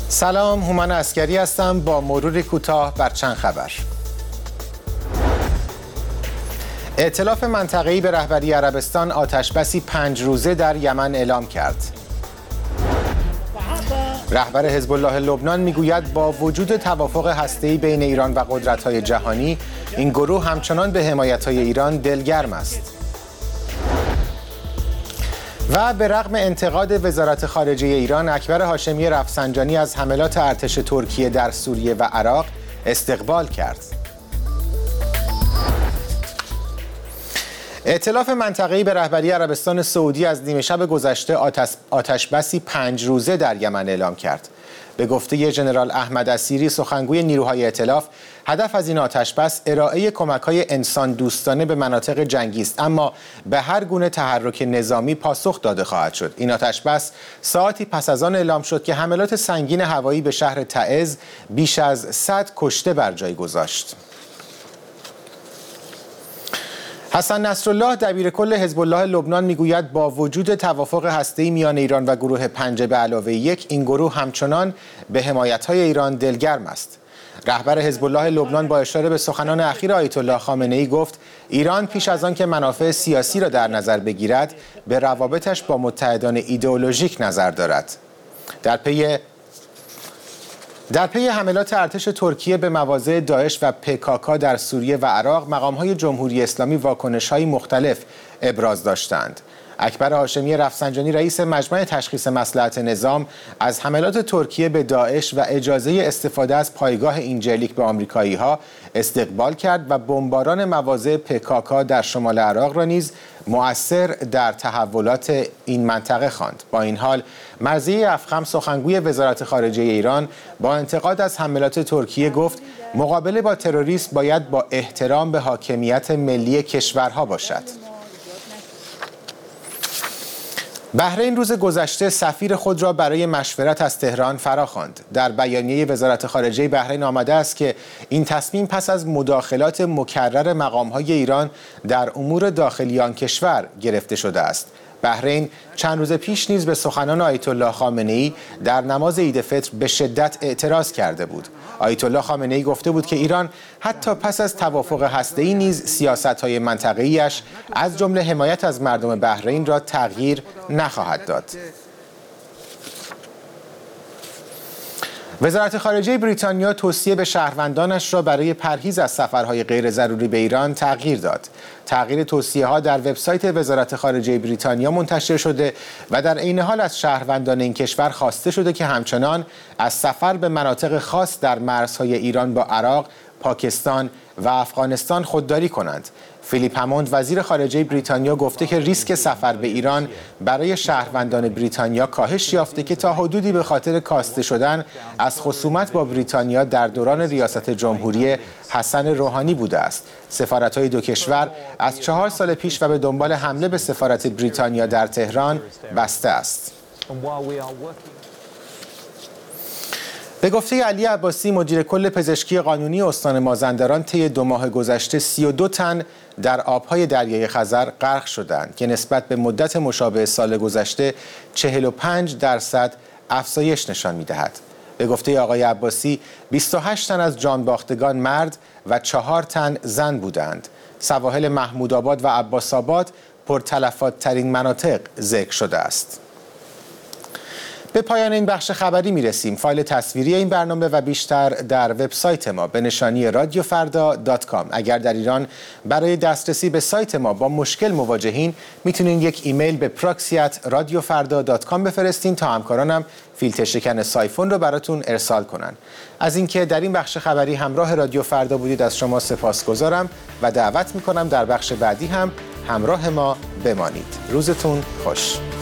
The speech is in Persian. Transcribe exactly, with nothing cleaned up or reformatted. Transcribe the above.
سلام، هومن عسکری هستم با مرور کوتاه بر چند خبر. ائتلاف منطقه‌ای به رهبری عربستان آتشبسی پنج روزه در یمن اعلام کرد. رهبر حزب الله لبنان میگوید با وجود توافق هسته‌ای بین ایران و قدرت‌های جهانی، این گروه همچنان به حمایت‌های ایران دلگرم است. و به رغم انتقاد وزارت خارجه ایران، اکبر هاشمی رفسنجانی از حملات ارتش ترکیه در سوریه و عراق استقبال کرد. ائتلاف منطقه‌ای به رهبری عربستان سعودی از نیمه شب گذشته آتش آتشبسی پنج روزه در یمن اعلام کرد. به گفته ژنرال احمد اسیری، سخنگوی نیروهای ائتلاف، هدف از این آتشبس ارائه کمک‌های انسان دوستانه به مناطق جنگی است، اما به هر گونه تحرک نظامی پاسخ داده خواهد شد. این آتشبس ساعتی پس از آن اعلام شد که حملات سنگین هوایی به شهر تعز بیش از صد کشته بر جای گذاشت. حسن نصرالله دبیرکل حزب الله لبنان میگوید با وجود توافق هسته‌ای میان ایران و گروه پنجه به علاوه یک، این گروه همچنان به حمایت‌های ایران دلگرم است. رهبر حزب الله لبنان با اشاره به سخنان اخیر آیت الله خامنه‌ای گفت ایران پیش از آن که منافع سیاسی را در نظر بگیرد، به روابطش با متحدان ایدئولوژیک نظر دارد. در پی در پی حملات ارتش ترکیه به مواضع داعش و پکاکا در سوریه و عراق، مقام‌های جمهوری اسلامی واکنش‌های مختلف ابراز داشتند. اکبر هاشمی رفسنجانی رئیس مجمع تشخیص مصلحت نظام از حملات ترکیه به داعش و اجازه استفاده از پایگاه اینجلیک به آمریکایی‌ها استقبال کرد و بمباران مواضع پکاکا در شمال عراق را نیز مؤثر در تحولات این منطقه خواند. با این حال، مرضیه افخم سخنگوی وزارت خارجه ایران با انتقاد از حملات ترکیه گفت مقابله با تروریسم باید با احترام به حاکمیت ملی کشورها باشد. بحرین روز گذشته سفیر خود را برای مشورت از تهران فراخواند. در بیانیه وزارت خارجه بحرین آمده است که این تصمیم پس از مداخلات مکرر مقام‌های ایران در امور داخلی آن کشور گرفته شده است. بحرین چند روز پیش نیز به سخنان آیت الله خامنه‌ای در نماز عید فطر به شدت اعتراض کرده بود. آیت الله خامنه‌ای گفته بود که ایران حتی پس از توافق هسته‌ای نیز سیاست‌های منطقه‌ایش از جمله حمایت از مردم بحرین را تغییر نخواهد داد. وزارت خارجه بریتانیا توصیه به شهروندانش را برای پرهیز از سفرهای غیر ضروری به ایران تغییر داد. تغییر توصیه ها در وبسایت وزارت خارجه بریتانیا منتشر شده و در عین حال از شهروندان این کشور خواسته شده که همچنان از سفر به مناطق خاص در مرزهای ایران با عراق، پاکستان و افغانستان خودداری کنند. فیلیپ هموند وزیر خارجه بریتانیا گفته که ریسک سفر به ایران برای شهروندان بریتانیا کاهش یافته که تا حدودی به خاطر کاسته شدن از خصومت با بریتانیا در دوران ریاست جمهوری حسن روحانی بوده است. سفارت‌های دو کشور از چهار سال پیش و به دنبال حمله به سفارت بریتانیا در تهران بسته است. به گفته علی عباسی، مدیر کل پزشکی قانونی استان مازندران، طی دو ماه گذشته سی و دو تن در آبهای دریای خزر غرق شدند که نسبت به مدت مشابه سال گذشته چهل و پنج درصد افزایش نشان می‌دهد. به گفته آقای عباسی، بیست و هشت تن از جانباختگان مرد و چهار تن زن بودند. سواحل محمودآباد و عباس‌آباد پرتلفات ترین مناطق ذکر شده است. به پایان این بخش خبری میرسیم. فایل تصویری این برنامه و بیشتر در وبسایت ما به نشانی رادیو فردا دات کام. اگر در ایران برای دسترسی به سایت ما با مشکل مواجهین، میتونین یک ایمیل به پراکسی ات رادیو فردا دات کام بفرستین تا همکارانم فیلتر شکن سایفون رو براتون ارسال کنن. از اینکه در این بخش خبری همراه رادیو فردا بودید از شما سپاسگزارم و دعوت میکنم در بخش بعدی هم همراه ما بمانید. روزتون خوش.